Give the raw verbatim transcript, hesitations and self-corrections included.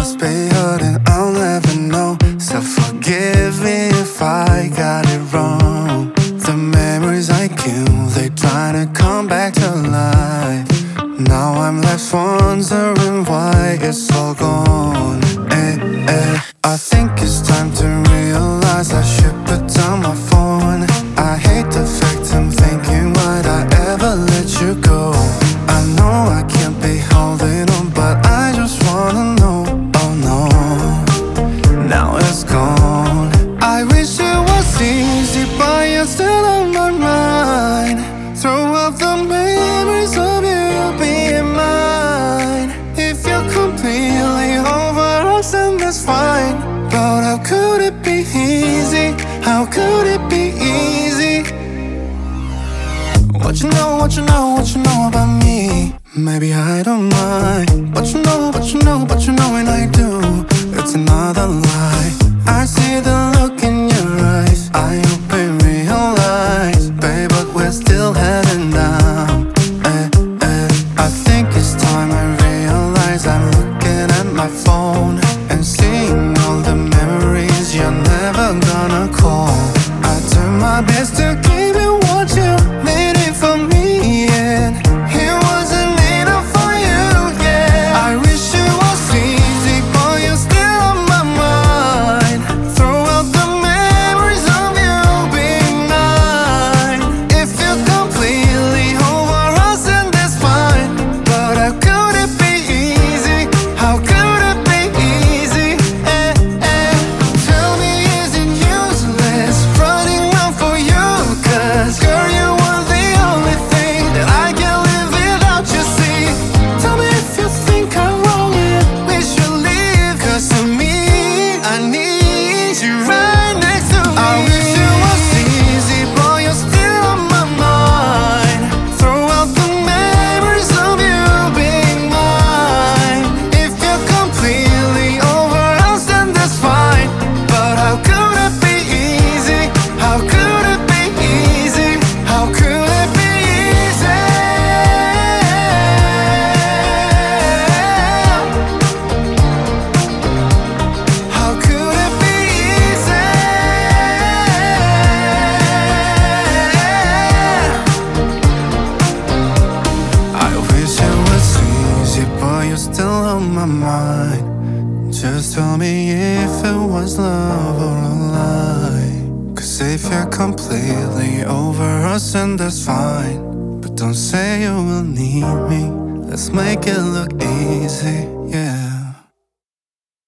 must be hurting, I'll never know. So forgive me if I got it wrong. The memories I killed, they try to come back to life. Now I'm left wondering why it's all gone. Eh, eh. I think it's time to realize I should put down my phone. I hate the fact I'm thinking, would I ever let you go? I know I can't be holding on, but I just wanna know. Oh no, now it's gone. I wish it was easy, but you're still on my mind. Throw out the memories of you being mine. If you're completely over us, then that's fine. But how could it be easy? How could it be easy? What you know, what you know, what you know about me? Maybe I don't mind. But you know, but you know, but you know when I do, it's another lie. I see the look in your eyes, I hope you realize, babe, but we're still heading down. eh, eh. I think it's time I realize I'm looking at my phone and seeing all the memories you're never gonna call. I do my best to give you what you needed from me, and it wasn't enough for you, yeah. I wish it was easy, but you're still on my mind. Throw out the memories of you being mine. If you're completely over us, then that's fine. But how could it be easy? How could it be easy? Eh, eh. Tell me, is it useless running around for you? Cause girl, you are the only thing that I can live without, you see. Tell me if you think I'm wrong and we should leave. Cause to me, I need you right next to me. I wish it was easy, but you're still on my mind. Throw out the memories of you being mine. If you're completely over us, then that's fine. But how could it be easy? How could it be easy? How could it be easy? How could it be easy? I wish it was easy, but you're still on my mind. Just tell me if it was love or a lie. Cause if you're completely over us, then that's fine. But don't say you will need me, let's make it look easy.